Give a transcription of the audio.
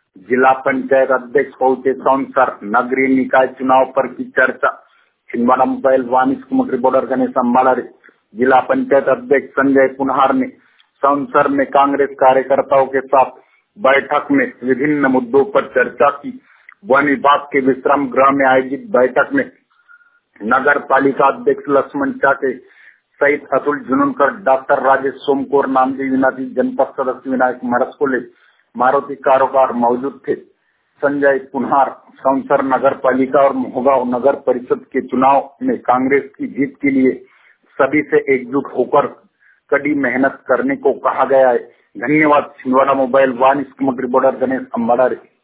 जिला पंचायत अध्यक्ष पहुंचे सौंसर, नगरीय निकाय चुनाव पर की चर्चा। छिंदवाड़ा मोबाइल वाणिज्य मंत्री बॉर्डर गणेश अम्बाड़े, जिला पंचायत अध्यक्ष संजय पुनहार ने सौंसर में कांग्रेस कार्यकर्ताओं के साथ बैठक में विभिन्न मुद्दों पर चर्चा की। वन विभाग के विश्राम गृह में आयोजित बैठक में नगर पालिका अध्यक्ष लक्ष्मण चाटे सहित अतुल जुनूनकर, डॉक्टर राजेश सोमकोर, नामदेव विनाती, जनपद सदस्य विनायक मरसकोले, मारुति कारोबार मौजूद थे। संजय पुनहार सौंसर नगर पालिका और मोहगांव नगर परिषद के चुनाव में कांग्रेस की जीत के लिए सभी से एकजुट होकर कड़ी मेहनत करने को कहा गया है। धन्यवाद। छिंदवाड़ा मोबाइल वाणिज्य मंत्री बॉर्डर गणेश अम्बाड़े।